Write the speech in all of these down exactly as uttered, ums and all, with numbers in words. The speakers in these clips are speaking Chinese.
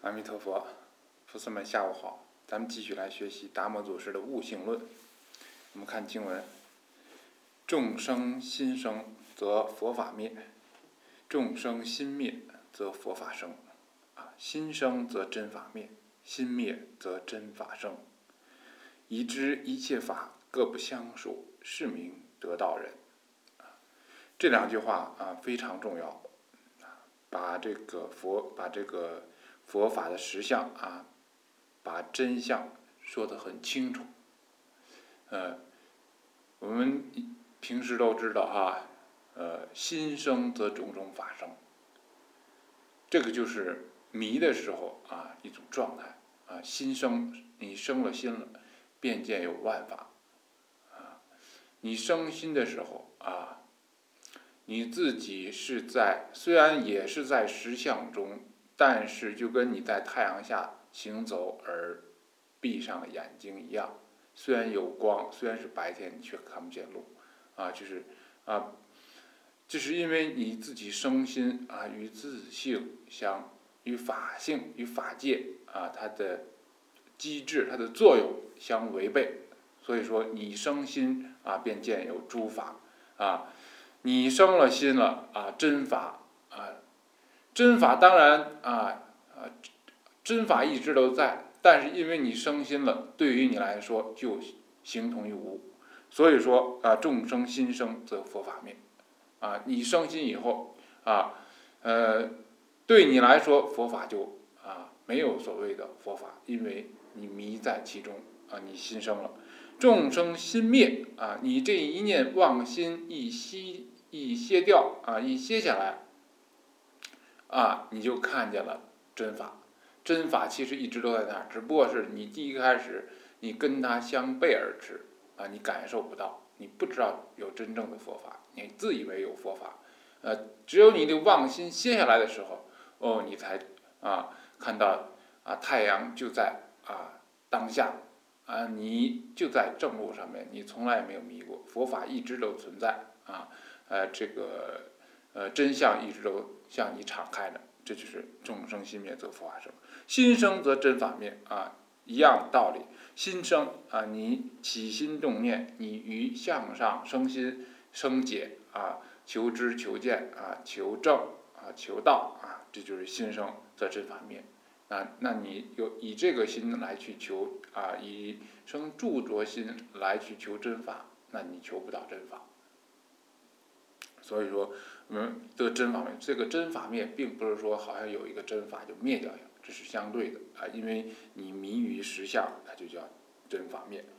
阿弥陀佛，菩萨们下午好，咱们继续来学习达摩祖师的悟性论。我们看经文：众生心生，则佛法灭；众生心灭，则佛法生。啊，心生则真法灭，心灭则真法生。已知一切法各不相属，是名得道人。这两句话啊非常重要，把这个佛把这个佛法的实相啊，把真相说得很清楚。呃，我们平时都知道啊，呃，心生则种种法生。这个就是迷的时候啊一种状态啊，心生，你生了心了，便见有万法啊。你生心的时候啊，你自己是在虽然也是在实相中，但是就跟你在太阳下行走而闭上眼睛一样，虽然有光，虽然是白天，你却看不见路啊，就是啊，就是因为你自己生心啊，与自性相与法性与法界啊，它的机制它的作用相违背，所以说你生心啊，便见有诸法啊。你生了心了啊，真法啊，真法当然啊啊，真法一直都在，但是因为你生心了，对于你来说就形同于无。所以说啊，众生心生则佛法灭啊，你生心以后啊，呃，对你来说佛法就啊没有所谓的佛法，因为你迷在其中啊，你心生了。众生心灭啊，你这一念妄心一息一歇掉啊，一歇下来啊，你就看见了真法。真法其实一直都在那儿，只不过是你第一开始你跟它相背而驰啊，你感受不到，你不知道有真正的佛法，你自以为有佛法，呃，只有你的妄心歇下来的时候，哦，你才啊看到啊太阳就在啊当下。啊，你就在正路上面，你从来没有迷过，佛法一直都存在啊，呃，这个呃真相一直都向你敞开的，这就是众生心灭则佛法生，心生则真法灭啊，一样的道理。心生啊，你起心动念，你于向上生心生解啊，求知求见啊，求证啊，求道啊，这就是心生则真法灭。啊，那你有以这个心来去求啊，以生著着心来去求真法，那你求不到真法。所以说，嗯，得真法灭，这个真法灭，并不是说好像有一个真法就灭掉了，这是相对的啊，因为你迷于实相，它就叫真法灭。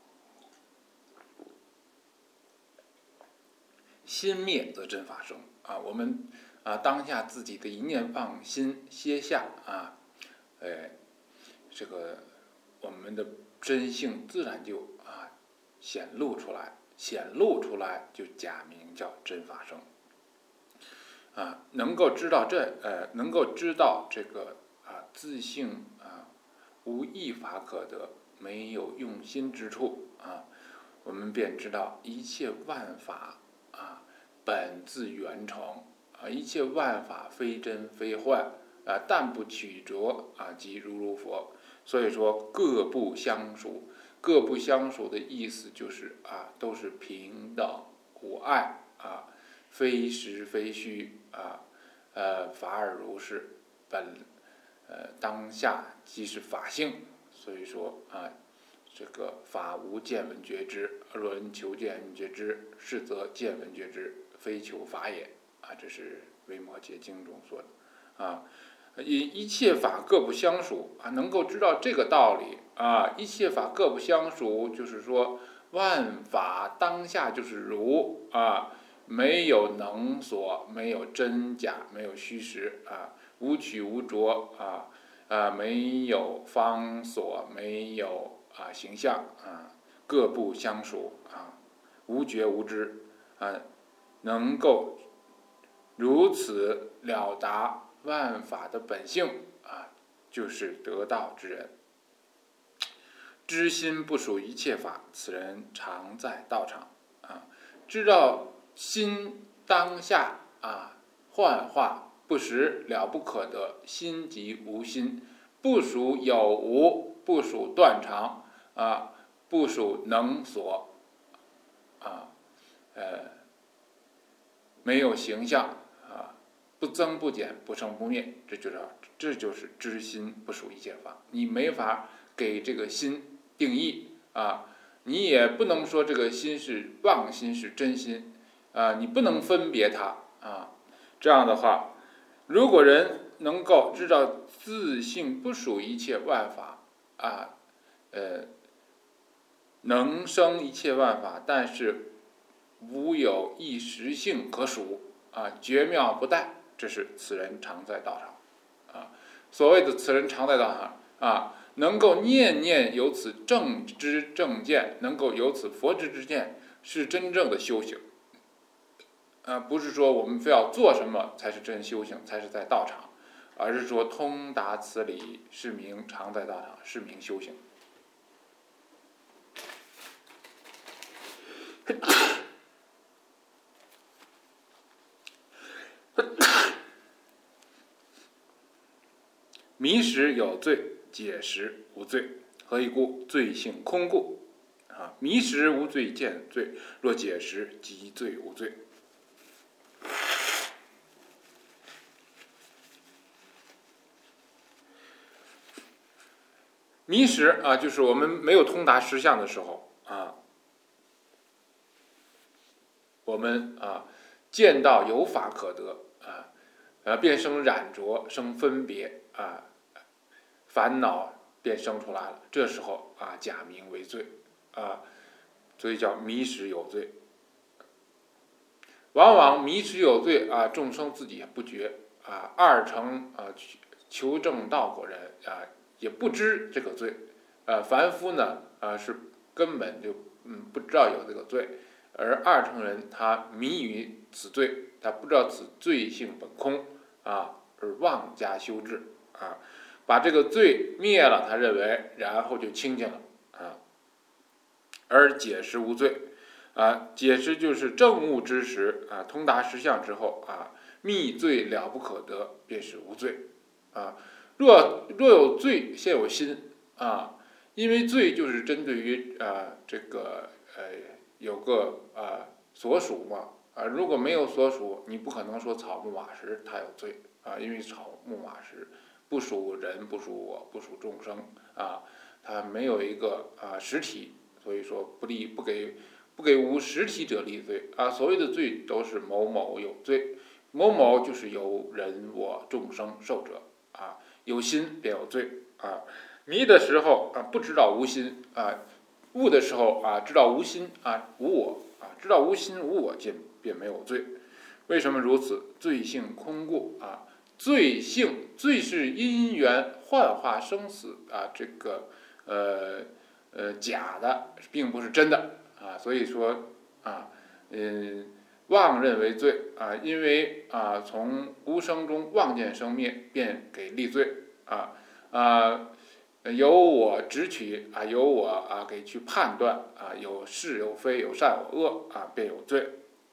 心灭则真法生啊，我们啊当下自己的一念妄心歇下啊。哎，这个我们的真性自然就啊显露出来，显露出来就假名叫真法生。啊，能够知道这呃，能够知道这个啊自性啊无一法可得，没有用心之处啊，我们便知道一切万法啊本自圆成啊，一切万法非真非幻。啊，但不取着啊，即如如佛。所以说各不相属，各不相属的意思就是啊，都是平等无碍啊，非实非虚啊，呃，法尔如是，本呃当下即是法性。所以说啊，这个法无见闻觉知，若人求见闻觉知，是则见闻觉知，非求法也啊，这是维摩诘经中说的啊。一一切法各不相属啊，能够知道这个道理啊，一切法各不相属，就是说万法当下就是如啊，没有能所，没有真假，没有虚实啊，无取无着啊啊，没有方所，没有啊形象啊，各不相属啊，无觉无知啊，能够如此了达万法的本性啊，就是得道之人。知心不属一切法，此人常在道场啊。知道心当下啊，幻化不实，了不可得，心即无心， 不属有无，不属断常啊，不属能所啊，呃，没有形象啊，不增不减，不生不灭，这就是这就是知心不属一切法。你没法给这个心定义啊，你也不能说这个心是妄心是真心啊，你不能分别它啊。这样的话，如果人能够知道自性不属一切万法啊，呃，能生一切万法，但是无有一实性可属啊，绝妙不殆，这是此人常在道场啊。所谓的此人常在道场啊，能够念念有此正知正见，能够有此佛知之见，是真正的修行。呃，不是说我们非要做什么才是真修行，才是在道场，而是说通达此理，是名常在道场，是名修行。迷时有罪，解时无罪。何以故？罪性空故。啊，迷时无罪见罪，若解时即罪无罪。迷时啊，就是我们没有通达实相的时候啊，我们啊见到有法可得啊，呃便生染着，生分别啊，烦恼便生出来了。这时候啊，假名为罪啊，所以叫迷时有罪。往往迷时有罪啊，众生自己也不觉啊，二乘啊求证道果人啊也不知这个罪，呃，凡夫呢啊是根本就嗯不知道有这个罪，而二乘人他迷于此罪，他不知道此罪性本空啊，而妄加修治啊，把这个罪灭了，他认为然后就清净了啊，而解时无罪。啊，解时就是正悟之时啊，通达实相之后啊，密罪了不可得，便是无罪啊。若若有罪，先有心啊，因为罪就是针对于啊这个呃有个啊所属嘛啊，如果没有所属，你不可能说草木瓦石它有罪啊，因为草木瓦石不属人，不属我，不属众生啊，它没有一个啊实体，所以说不立不给。不给无实体者立罪啊！所谓的罪都是某某有罪，某某就是有人我众生受者啊，有心便有罪啊。迷的时候啊，不知道无心啊；悟的时候啊，知道无心啊，无我啊，知道无心无我，便便没有罪。为什么如此？罪性空故啊！罪性罪是因缘幻化生死啊，这个呃呃假的，并不是真的。啊，所以说啊，嗯，妄认为罪啊，因为啊，从无生中妄见生灭，便给立罪啊啊，由我执取啊，由我啊给去判断啊，有是有非，有善有恶啊，便有罪。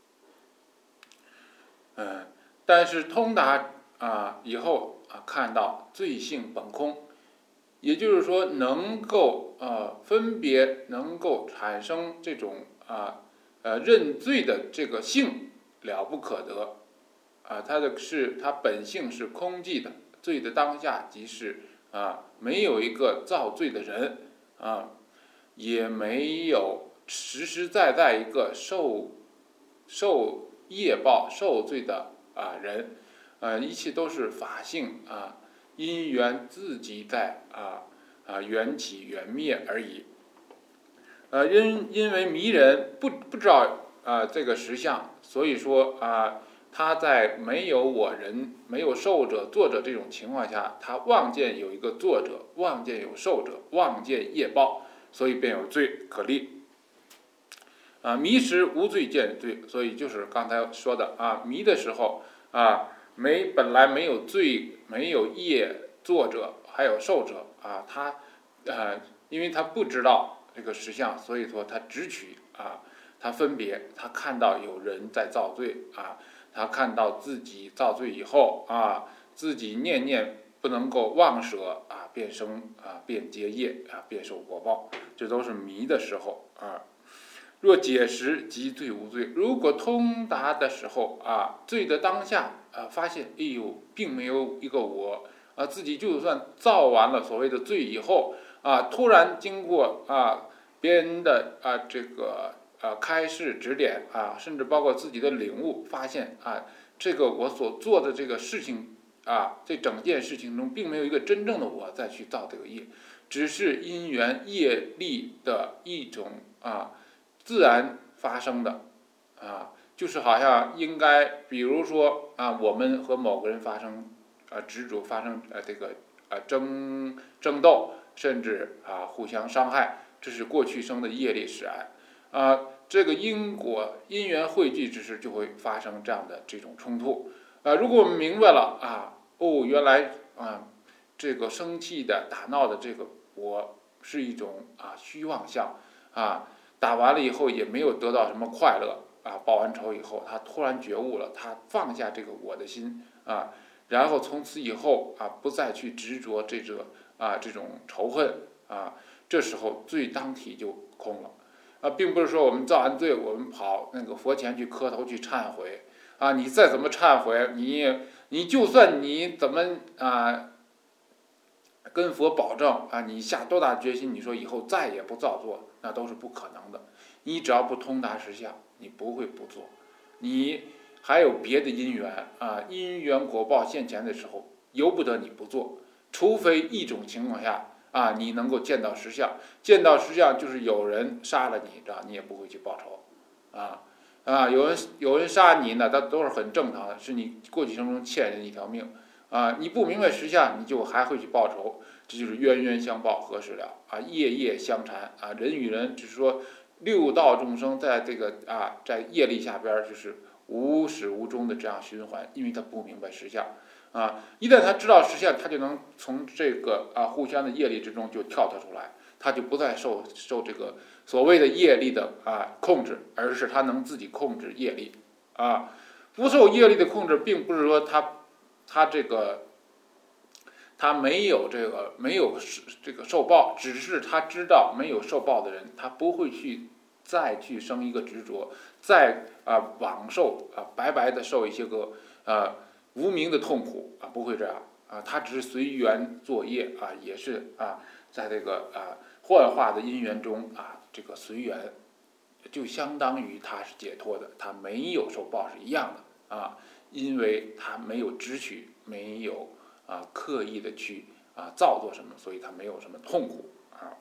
嗯，但是通达啊以后啊，看到罪性本空。也就是说，能够呃分别，能够产生这种啊呃认罪的这个性了不可得啊，它的是它本性是空寂的，罪的当下即是啊没有一个造罪的人啊，也没有实实在在一个受受业报受罪的啊人，呃一切都是法性啊。因缘自己在啊啊缘起缘灭而已，呃因因为迷人不不知道啊这个实相，所以说啊他在没有我人没有受者作者这种情况下，他妄见有一个作者，妄见有受者，妄见业报，所以便有罪可立。啊迷时无罪见罪，所以就是刚才说的啊迷的时候啊。没本来没有罪，没有业作者，还有受者啊，他呃，因为他不知道这个实相，所以说他执取啊，他分别，他看到有人在造罪啊，他看到自己造罪以后啊，自己念念不能够妄舍啊，便生啊，便结业啊，便受果报，这都是迷的时候啊。若解时，即罪无罪。如果通达的时候啊，罪的当下啊，发现哎呦，并没有一个我啊，自己就算造完了所谓的罪以后啊，突然经过啊别人的啊这个啊开示指点啊，甚至包括自己的领悟，发现啊，这个我所做的这个事情啊，这整件事情中，并没有一个真正的我再去造这个业，只是因缘业力的一种啊。自然发生的，啊，就是好像应该，比如说啊，我们和某个人发生啊执着，发生呃这个啊争争斗，甚至啊互相伤害，这是过去生的业力使然，啊，这个因果因缘汇聚之时，就会发生这样的这种冲突，啊，如果我们明白了啊，哦，原来啊这个生气的打闹的这个我是一种啊虚妄相啊。打完了以后也没有得到什么快乐啊，报完仇以后，他突然觉悟了，他放下这个我的心啊，然后从此以后啊，不再去执着这个啊这种仇恨啊，这时候罪当体就空了啊，并不是说我们造完罪，我们跑那个佛前去磕头去忏悔啊，你再怎么忏悔，你你就算你怎么啊。跟佛保证啊，你下多大决心？你说以后再也不造作，那都是不可能的。你只要不通达实相，你不会不做。你还有别的因缘啊，因缘果报现前的时候，由不得你不做，除非一种情况下啊，你能够见到实相。见到实相就是有人杀了你，这样你也不会去报仇啊啊，有人有人杀你呢，那都是很正常的，是你过去生中欠人一条命。啊，你不明白实相，你就还会去报仇，这就是冤冤相报何时了啊，业业相缠啊，人与人只是说六道众生在这个啊在业力下边就是无始无终的这样循环，因为他不明白实相啊，一旦他知道实相，他就能从这个啊互相的业力之中就跳脱出来，他就不再受受这个所谓的业力的啊控制，而是他能自己控制业力啊，不受业力的控制，并不是说他。他这个，他没有这个没有这个受报，只是他知道没有受报的人，他不会去再去生一个执着，再啊往受啊白白的受一些个啊无名的痛苦啊，不会这样啊，他只是随缘作业啊，也是啊在这个啊幻化的因缘中啊这个随缘，就相当于他是解脱的，他没有受报是一样的啊。因为他没有执取，没有啊刻意的去啊造作什么，所以他没有什么痛苦啊。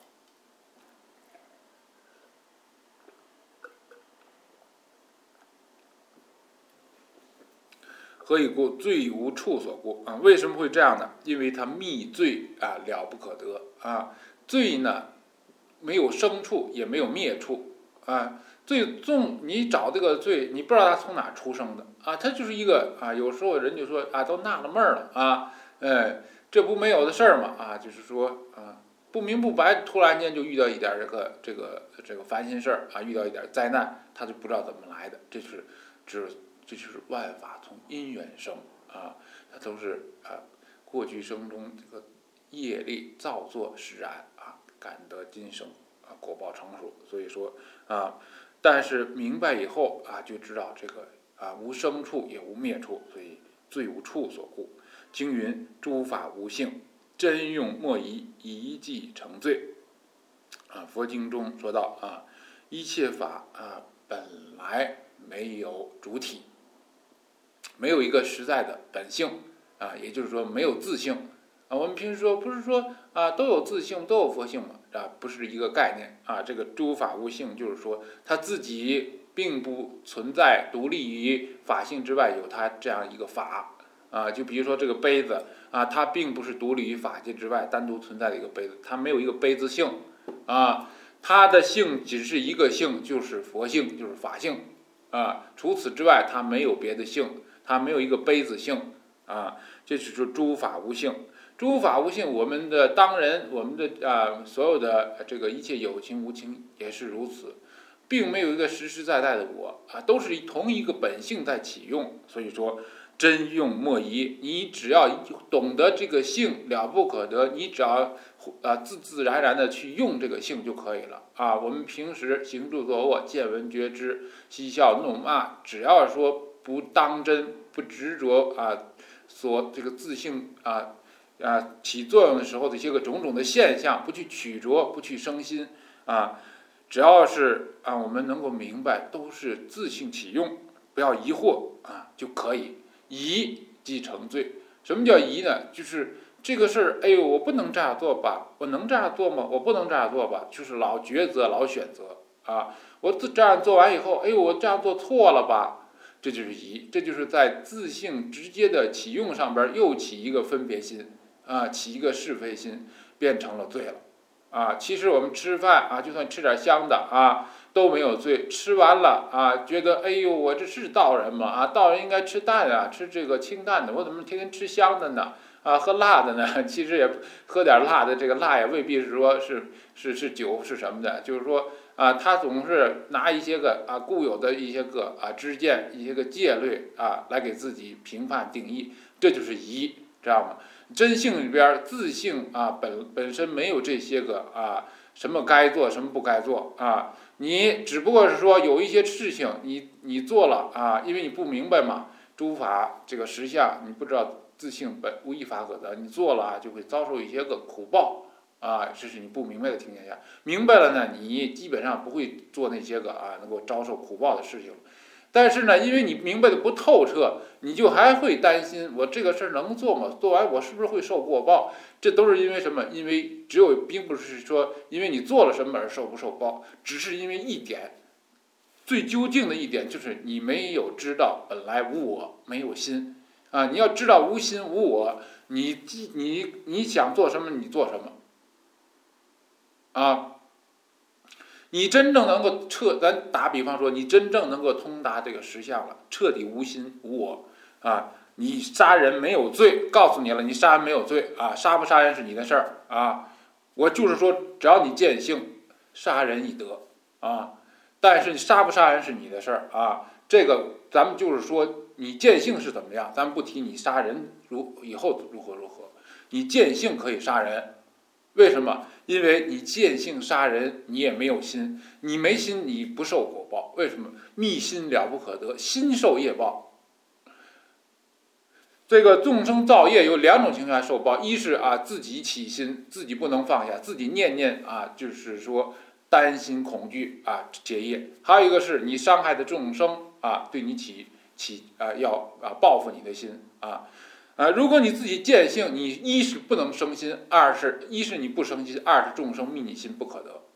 何以故？罪无处所故啊？为什么会这样呢？因为他密罪啊了不可得啊，罪呢没有生处，也没有灭处啊。罪纵你找这个罪，你不知道他从哪出生的啊，他就是一个啊，有时候人就说啊，都纳了闷了啊，哎，这不没有的事儿嘛啊，就是说啊，不明不白，突然间就遇到一点这个这个这个烦心事儿啊，遇到一点灾难，他就不知道怎么来的，这是只这就是万法从因缘生啊，它都是啊过去生中这个业力造作使然啊，感得今生啊果报成熟，所以说啊。但是明白以后啊，就知道这个啊无生处也无灭处，所以罪无处所故。经云：诸法无性，真用莫疑，一即成罪。啊，佛经中说到啊，一切法啊本来没有主体，没有一个实在的本性啊，也就是说没有自性啊。我们平时说不是说啊都有自性，都有佛性嘛？啊，不是一个概念啊，这个诸法无性，就是说它自己并不存在独立于法性之外，有它这样一个法啊。就比如说这个杯子啊，它并不是独立于法界之外单独存在的一个杯子，它没有一个杯子性啊，它的性只是一个性，就是佛性，就是法性啊。除此之外，它没有别的性，它没有一个杯子性啊。这就是说诸法无性。诸法无性，我们的当人，我们的啊所有的这个一切有情无情也是如此，并没有一个实实在在的我啊，都是同一个本性在启用。所以说， 真用莫疑。你只要懂得这个性了不可得，你只要啊自自然然的去用这个性就可以了啊。我们平时行住坐卧、见闻觉知、嬉笑怒骂，只要说不当真、不执着啊，所这个自性啊啊起作用的时候的一些个种种的现象，不去取着，不去生心啊，只要是啊我们能够明白，都是自性起用，不要疑惑啊就可以。疑即成罪。什么叫疑呢？就是这个事儿，哎呦，我不能这样做吧？我能这样做吗？我不能这样做吧？就是老抉择，老选择啊！我这样做完以后，哎呦，我这样做错了吧？这就是疑，这就是在自性直接的起用上边又起一个分别心啊，起一个是非心，变成了罪了啊！其实我们吃饭啊，就算吃点香的啊。都没有罪，吃完了啊，觉得哎呦，我这是道人吗？啊，道人应该吃淡啊，吃这个清淡的，我怎么天天吃香的呢？啊，喝辣的呢？其实也喝点辣的，这个辣也未必是说是是是酒是什么的，就是说啊，他总是拿一些个啊固有的一些个啊知见、一些个戒律啊来给自己评判定义，这就是疑，知道吗？真性里边自性啊本本身没有这些个啊什么该做什么不该做啊。你只不过是说有一些事情你你做了啊，因为你不明白嘛，诸法这个实相你不知道自性本无一法可得，你做了啊就会遭受一些个苦报啊，这是你不明白的情况下，明白了呢，你基本上不会做那些个啊能够遭受苦报的事情。但是呢，因为你明白的不透彻，你就还会担心，我这个事儿能做吗？做完我是不是会受过报？这都是因为什么？因为只有，并不是说因为你做了什么而受不受报，只是因为一点，最究竟的一点就是你没有知道本来无我，没有心啊！你要知道无心无我，你你你想做什么你做什么啊！你真正能够彻，咱打比方说，你真正能够通达这个实相了，彻底无心无我啊！你杀人没有罪，告诉你了，你杀人没有罪啊，杀不杀人是你的事儿啊。我就是说，只要你见性，杀人已得啊。但是你杀不杀人是你的事儿啊。这个咱们就是说，你见性是怎么样，咱们不提你杀人如以后如何如何，你见性可以杀人。为什么？因为你见性杀人，你也没有心，你没心，你不受果报。为什么？密心了不可得，心受业报。这个众生造业有两种情况下受报，一是啊自己起心，自己不能放下，自己念念啊，就是说担心恐惧啊结业；还有一个是你伤害的众生啊，对你起起啊要啊报复你的心啊。啊，如果你自己见性，你一是不能生心，二是一是你不生心，二是众生密你心不可得。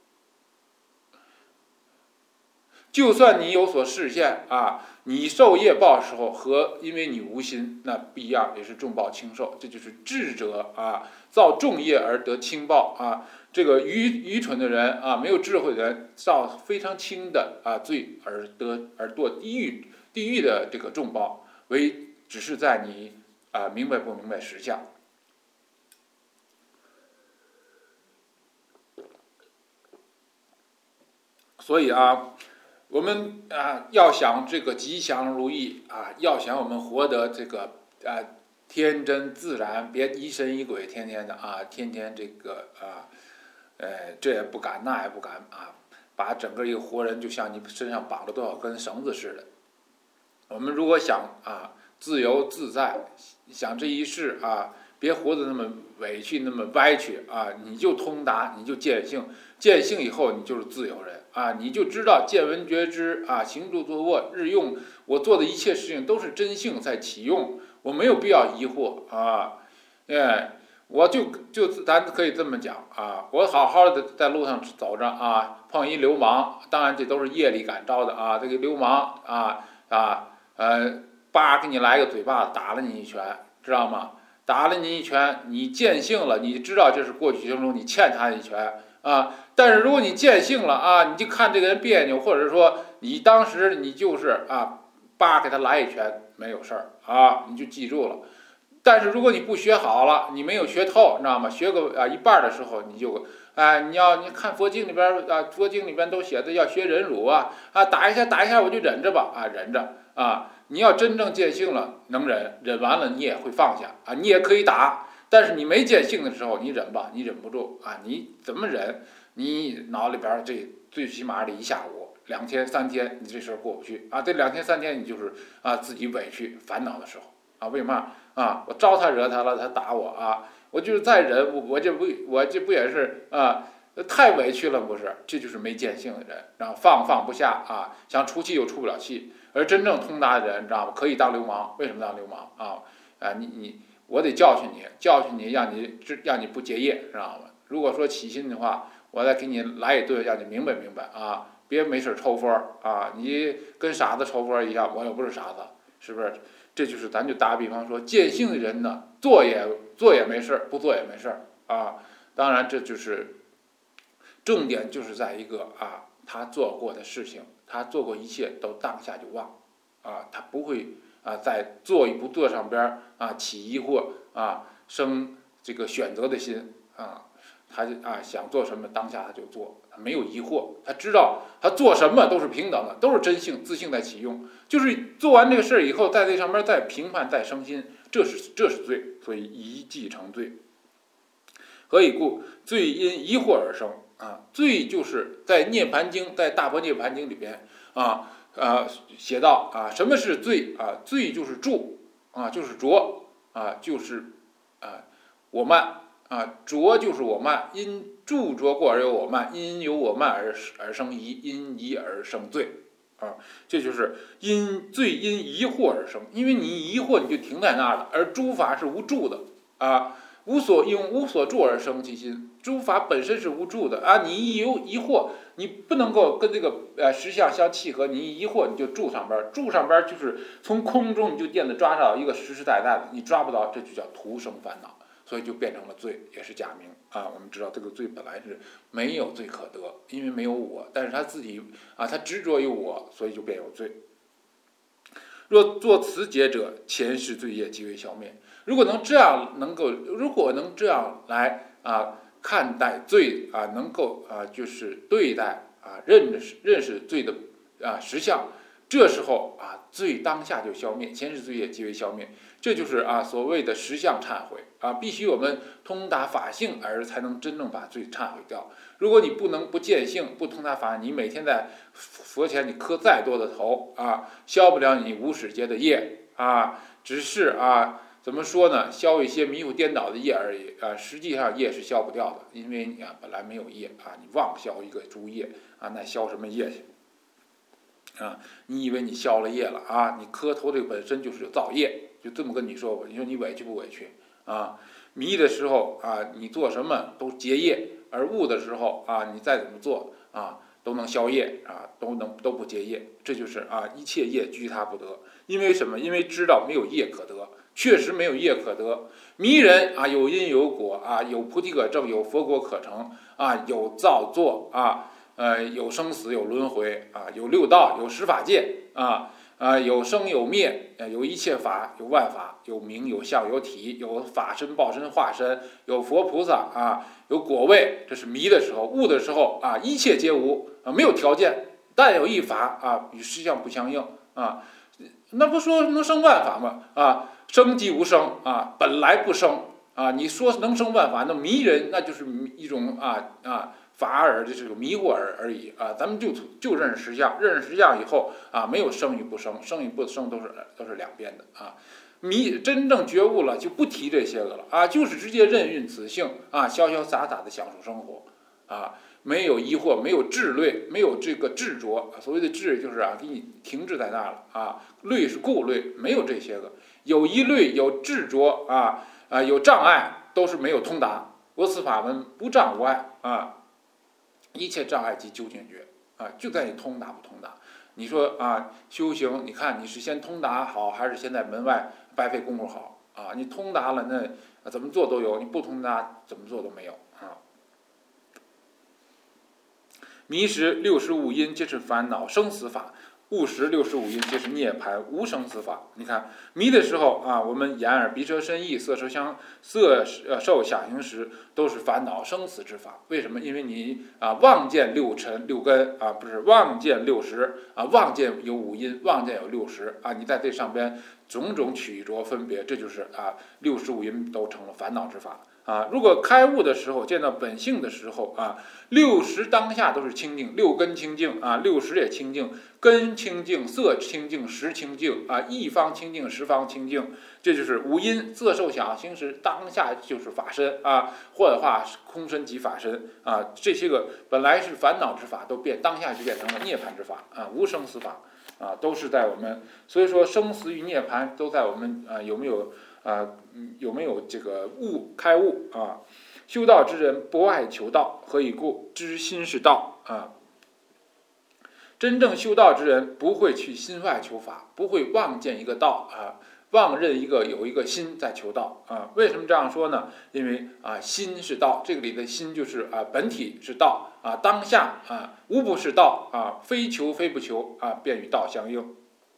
就算你有所示现啊，你受业报的时候和因为你无心那不一样，也是重报轻受，这就是智者啊造重业而得轻报啊。这个愚愚蠢的人啊，没有智慧的人造非常轻的啊罪而得而堕地狱地狱的这个重报，为只是在你。啊，明白不明白实相？所以啊，我们啊要想这个吉祥如意啊，要想我们活得这个啊天真自然，别疑神疑鬼，天天的啊，天天这个啊，呃，这也不敢，那也不敢啊，把整个一个活人就像你身上绑了多少根绳子似的。我们如果想啊自由自在，想这一世啊，别活得那么委屈，那么歪曲啊！你就通达，你就见性，见性以后，你就是自由人啊！你就知道见闻觉知啊，行住坐卧日用，我做的一切事情都是真性在启用，我没有必要疑惑啊！哎，我就就咱可以这么讲啊，我好好的在路上走着啊，碰一流氓，当然这都是业力感召的啊，这个流氓啊啊呃。叭给你来个嘴巴子，打了你一拳，知道吗？打了你一拳，你见性了，你知道这是过去生中你欠他一拳啊。但是如果你见性了啊，你就看这个人别扭，或者说你当时你就是啊，叭给他来一拳，没有事儿啊，你就记住了。但是如果你不学好了，你没有学透，你知道吗？学个啊一半的时候，你就哎，你要你看佛经里边啊，佛经里边都写的要学忍辱啊啊，打一下打一下我就忍着吧啊，忍着。 啊。你要真正见性了，能忍，忍完了你也会放下啊，你也可以打。但是你没见性的时候，你忍吧，你忍不住啊，你怎么忍？你脑里边这最起码得一下午、两天、三天，你这事儿过不去啊。这两天三天，你就是啊自己委屈、烦恼的时候啊。为嘛啊？我招他惹他了，他打我啊，我就是再忍，我我这不我这不也是啊？太委屈了，不是？这就是没见性的人，然后放放不下啊，想出气又出不了气。而真正通达的人，知道吗？可以当流氓。为什么当流氓啊？啊，你你我得教训你，教训你，让你让你不结业，知道吗？如果说起心的话，我再给你来一顿，让你明白明白啊，别没事抽风啊，你跟傻子抽风一样，我又不是傻子，是不是？这就是咱就打比方说，见性的人呢，做也做也没事，不做也没事啊。当然，这就是重点，就是在一个啊，他做过的事情。他做过一切都当下就忘，啊，他不会啊在做与不做上边啊起疑惑啊，生这个选择的心啊，他啊想做什么当下他就做，他没有疑惑，他知道他做什么都是平等的，都是真性自性在起用，就是做完这个事儿以后，在这上面再评判再生心，这是这是罪，所以一即成罪。何以故？罪因疑惑而生。啊，罪就是在《涅盘经》在《大般涅盘经》里边啊啊写到啊，什么是罪啊？罪就是著啊，就是着啊，就是啊我慢啊，着就是我慢，因著着过而有我慢，因有我慢而而生疑，因疑而生罪啊，这就是因罪因疑惑而生，因为你疑惑你就停在那儿了，而诸法是无助的啊。无所用无所住而生其心，诸法本身是无助的啊！你一有疑惑，你不能够跟这个呃实相相契合，你一疑惑你就住上边，住上边就是从空中你就电子抓到一个实实在在的，你抓不到，这就叫徒生烦恼，所以就变成了罪，也是假名啊。我们知道这个罪本来是没有罪可得，因为没有我，但是他自己啊，他执着于我，所以就变有罪。若作此解者，前世罪业即为消灭。如果能这样，能够如果能这样来啊看待罪啊，能够啊就是对待啊认识认识罪的啊实相，这时候啊罪当下就消灭，前世罪业即为消灭。这就是啊所谓的实相忏悔啊，必须我们通达法性而才能真正把罪忏悔掉。如果你不能不见性，不通达法，你每天在佛前你磕再多的头啊，消不了你无始劫的业啊，只是啊。怎么说呢？消一些迷糊颠倒的业而已啊！实际上业是消不掉的，因为你啊本来没有业啊，你妄消一个诸业啊，那消什么业去啊？你以为你消了业了啊？你磕头这个本身就是造业，就这么跟你说吧。你说你委屈不委屈啊？迷的时候啊，你做什么都结业；而悟的时候啊，你再怎么做啊，都能消业啊，都能都不结业。这就是啊，一切业居他不得。因为什么？因为知道没有业可得。确实没有业可得，迷人啊，有因有果啊，有菩提可证，有佛果可成啊，有造作啊，呃，有生死，有轮回啊，有六道，有十法界啊，啊，有生有灭，有一切法，有万法，有名有相有体，有法身报身化身，有佛菩萨啊，有果位。这是迷的时候，悟的时候啊，一切皆无啊，没有条件，但有一法啊，与实相不相应啊，那不说能生万法吗？啊。生即无生啊，本来不生啊！你说能生万法，那迷人，那就是一种啊啊法尔，这是个迷惑而而已啊！咱们就就认识实相，认识实相以后啊，没有生与不生，生与不生都是都是两边的啊。迷真正觉悟了，就不提这些个了啊，就是直接任运此性啊，潇潇洒洒的享受生活啊，没有疑惑，没有执虑，没有这个执着。所谓的执就是啊，给你停滞在那了啊，虑是顾虑，没有这些个。有疑虑，有执着啊啊，有障碍，都是没有通达。我此法门不障无碍啊，一切障碍即究竟觉啊，就在你通达不通达。你说啊，修行，你看你是先通达好，还是先在门外白费功夫好啊？你通达了，那怎么做都有；你不通达，怎么做都没有啊。迷时六十五因，皆是烦恼生死法。 悟识六十五因皆是涅槃无生死法。你看迷的时候啊，我们眼耳鼻舌身意色受想色呃受想行识都是烦恼生死之法。为什么？因为你啊妄见六尘六根啊，不是妄见六识啊，妄见有五因，妄见有六识啊，你在这上边种种取着分别，这就是啊六十五因都成了烦恼之法。啊，如果开悟的时候见到本性的时候啊，六识当下都是清净，六根清净啊，六识也清净，根清净，色清净，识清净啊，一方清净，十方清净，这就是五因色受想行识当下就是法身啊，或者话空身即法身啊，这些个本来是烦恼之法，都变当下就变成了涅槃之法啊，无生死法啊，都是在我们，所以说生死与涅槃都在我们啊，有没有？啊，有没有这个悟开悟啊？修道之人不爱求道，何以故？知心是道啊。真正修道之人不会去心外求法，不会妄见一个道啊，妄认一个有一个心在求道啊。为什么这样说呢？因为啊，心是道，这个里的心就是啊，本体是道啊，当下啊，无不是道啊，非求非不求啊，便与道相应。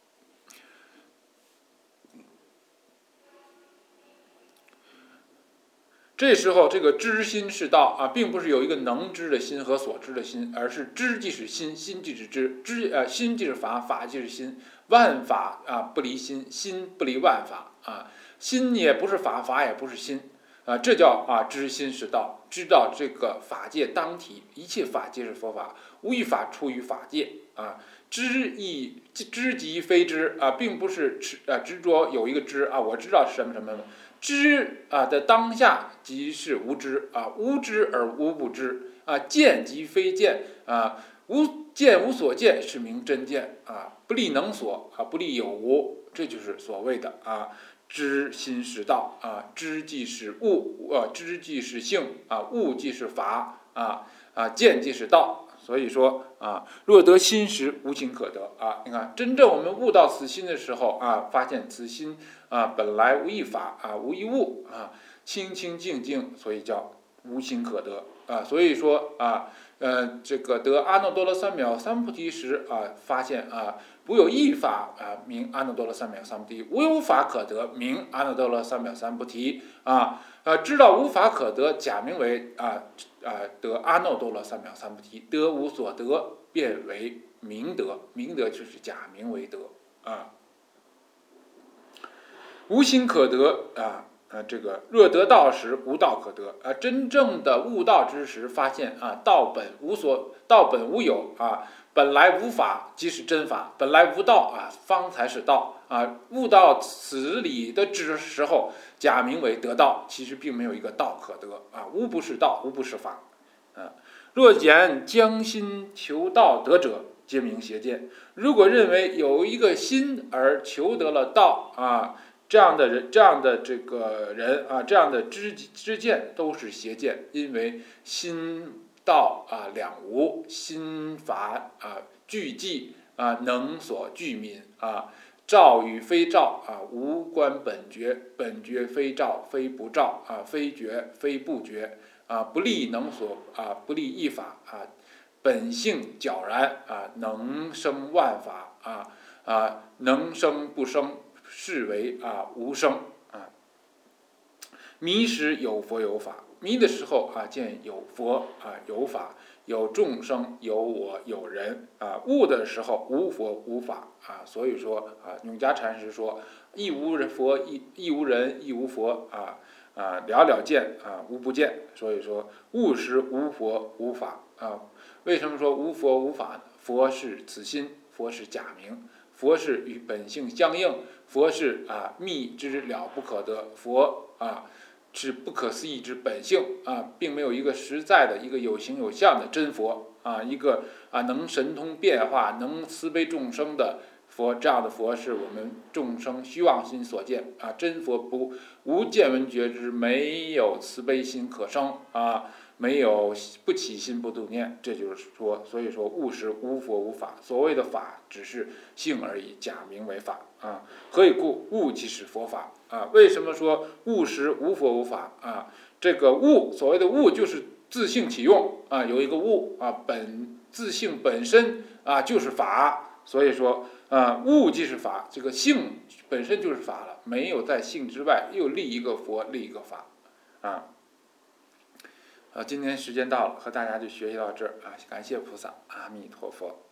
这时候，这个知心是道啊，并不是有一个能知的心和所知的心，而是知即是心，心即是知，知呃心即是法，法即是心，万法啊不离心，心不离万法啊，心也不是法，法也不是心啊，这叫啊知心是道，知道这个法界当体，一切法皆是佛法，无一法出于法界啊。知亦知即非知啊，并不是执啊执着有一个知啊，我知道是什么什么。知啊的当下即是无知啊，无知而无不知啊，见即非见啊，无见无所见是名真见啊，不立能所啊，不立有无，这就是所谓的啊知心是道啊，知即是悟啊，知即是性啊，悟即是法啊啊，见即是道。所以说啊，若得心时，无心可得啊！你看，真正我们悟到此心的时候啊，发现此心啊本来无一法啊，无一物啊，清清净净，所以叫无心可得啊。所以说啊，呃，这个得阿耨多罗三藐三菩提时啊，发现啊，无有一法啊，名阿耨多罗三藐三菩提；无有法可得，名阿耨多罗三藐三菩提啊。呃，知道无法可得，假名为啊啊得阿耨多罗三藐三菩提，得无所得，变为明德，明德就是假名为德啊。无心可得啊啊，这个若得道时，无道可得啊。真正的悟道之时，发现啊，道本无所，道本无有啊。本来无法即是真法，本来无道啊，方才是道啊。悟到此理的之时候，假名为得道，其实并没有一个道可得啊。无不是道，无不是法啊。若言将心求道得者，皆名邪见。如果认为有一个心而求得了道啊，这样的人，这样的这个人啊，这样的知知见都是邪见，因为心。道啊两无，心法啊俱寂啊，能所俱泯啊，照与非照啊，无关本觉，本觉非照，非不照啊，非觉非不觉啊，不立能所啊，不立一法啊，本性皎然啊，能生万法啊啊，能生不生，是为啊无生啊。迷时有佛有法。迷的时候啊，见有佛啊，有法，有众生，有我，有人啊。悟的时候无佛无法啊，所以说啊，永嘉禅师说，亦无人佛，亦亦无人，亦无佛啊啊，了了见啊，无不见。所以说悟时无佛无法啊。为什么说无佛无法呢？佛是此心，佛是假名，佛是与本性相应，佛是啊密之了不可得，佛啊。是不可思议之本性啊，并没有一个实在的一个有形有相的真佛啊，一个啊能神通变化、能慈悲众生的佛，这样的佛是我们众生虚妄心所见啊，真佛不无见闻觉知，没有慈悲心可生啊，没有不起心不动念，这就是说，所以说悟时无佛无法，所谓的法只是性而已，假名为法啊。何以故？悟即是佛法。啊，为什么说悟时无佛无法啊？这个悟，所谓的悟就是自性起用啊，有一个悟啊，本自性本身啊就是法所以说，啊，物即是法，这个性本身就是法了，没有在性之外又立一个佛，立一个法，啊。啊，今天时间到了，和大家就学习到这儿啊，感谢菩萨，阿弥陀佛。